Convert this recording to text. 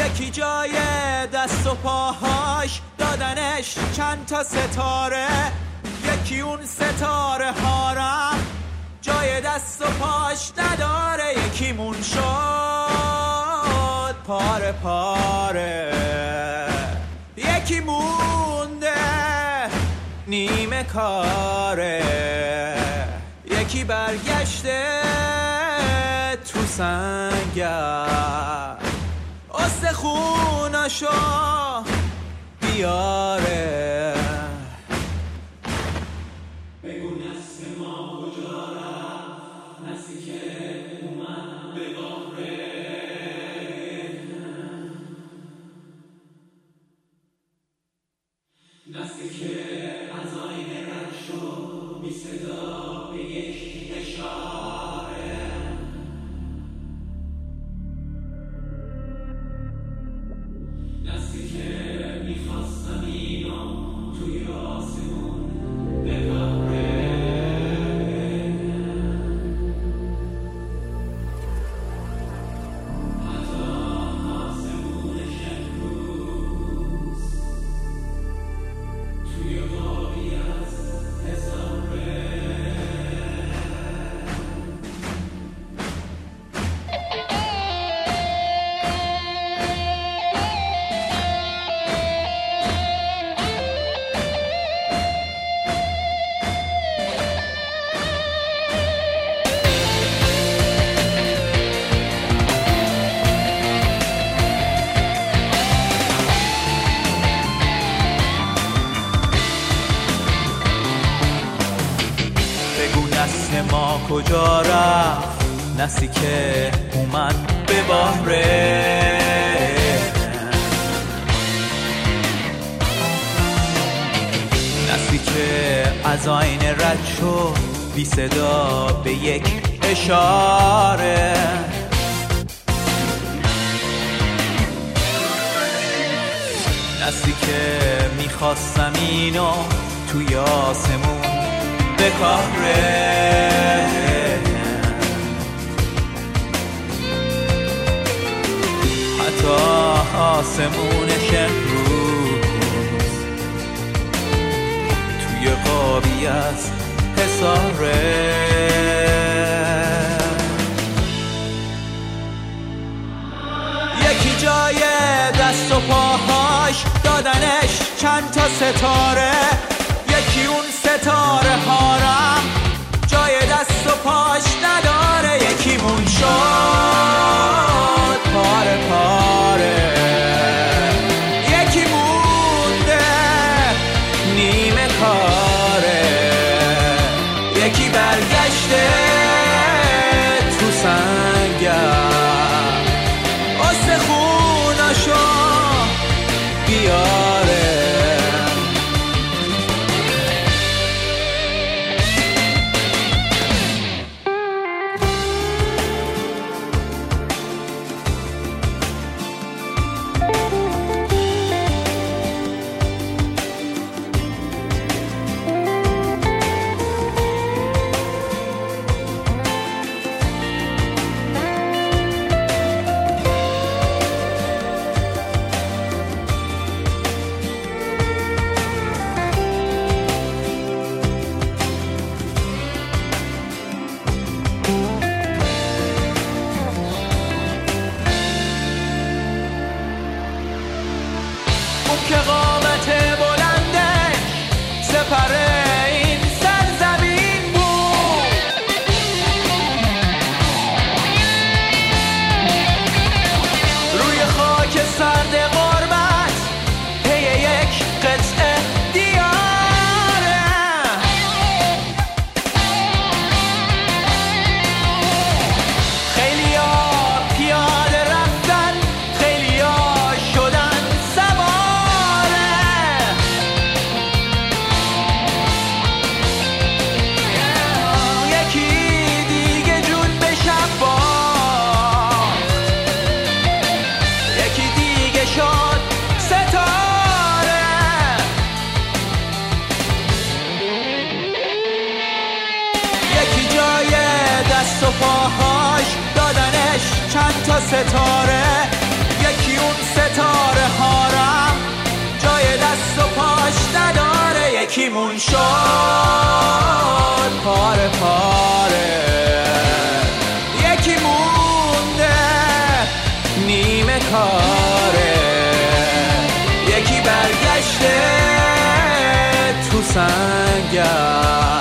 یکی جای دست و پاهاش دادنش چند تا ستاره، یکی اون ستاره هارم جای دست و پاش نداره، یکیمون شد پاره پاره، یکی مونده نیمه کاره، یکی برگشته تو سنگر استخوناشو بیاره. بگو نسل ما کجا رفت، نسلی که اومد به باغره، نسلی که از آینه رد شد بی صدا به یک اشاره، نسلی که میخواستم اینو توی آسمون ببره، حتی آسمونش امروز توی قابی از حسابه. بگو نسل ما کجا رفت، نسلی که اومد به باغره، نسلی که از آینه رد شد بی صدا به یک اشاره، نسلی که میخواستم اینو توی آسمون بکاره، حتی آسمونش امروز توی قابی از حساره. یکی جای دست و پاهاش دادنش چند تا ستاره، یکی اون ستاره هارم جای دست و پاش نداره، یکیمون شد پاره پاره، یکی مونده نیمه کاره، یکی برگشته تو سنگر استخوناشو بیاره. که قامت بلندش سپره این سرزمین بود، روی خاک سرد غربت پی یک قطعه دیاره، خیلی ها پیاده رفتن، خیلی ها شدن سواره، یکی دیگه جون به شب باخت، یکی دیگه شد ستاره، یکی جای دست و پاهاش دادنش چند تا ستاره، یکی اون اون ستاره هارم جای دست و پاش نداره. یکیمون شد پاره پاره، یکی مونده نیمه کاره، یکی برگشته تو سنگر.